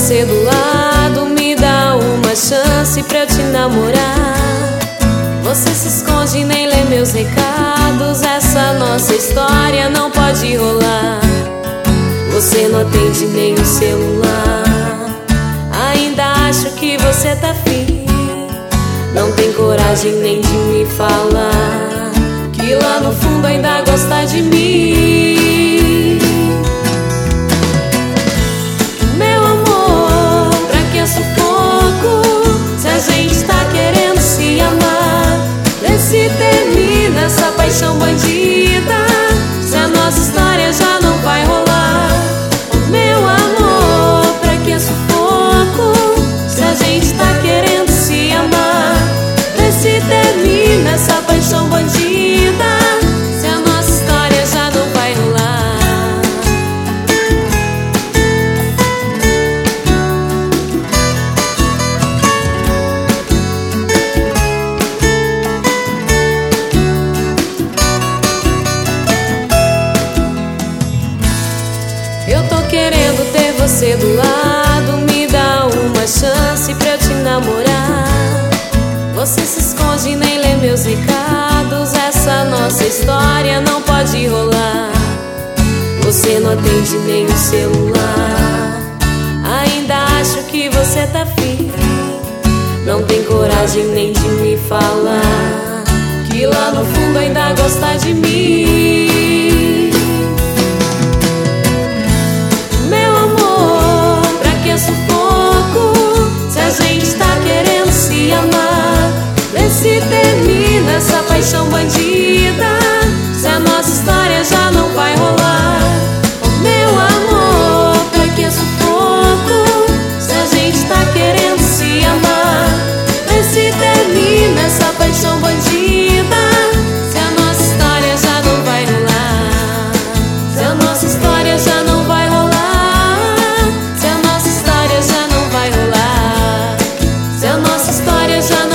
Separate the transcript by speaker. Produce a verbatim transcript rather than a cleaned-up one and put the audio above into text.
Speaker 1: você do lado, me dá uma chance pra eu te namorar. Você se esconde e nem lê meus recados, essa nossa história não pode rolar. Você não atende nem o celular, ainda acho que você tá afim. Não tem coragem nem de me falar que lá no fundo ainda gosta de mim. Meu amor, pra que sufoco se a gente tá querendo se amar? Vê se termina essa paixão bandida, se a nossa história já não vai rolar. Meu amor, pra que sufoco se a gente tá querendo se amar? Vê se termina essa paixão bandida, se a nossa história já não vai rolar. Eu tô querendo ter você do lado, me dá uma chance pra eu te namorar. Você se esconde e nem lê meus recados, essa nossa história não pode rolar. Você não atende nem o celular, ainda acho que você tá afim. Não tem coragem nem de me falar que lá no fundo ainda gosta de mim. Meu amor, pra que sufoco se a gente tá querendo se amar? Vê se termina essa paixão bandida, se a nossa história já não vai rolar. Meu amor, pra que sufoco se a gente tá querendo se amar? Vê se termina essa paixão bandida, se a nossa história já não vai rolar. Se a nossa história já não vai rolar, se a nossa história já não vai rolar, se a nossa história já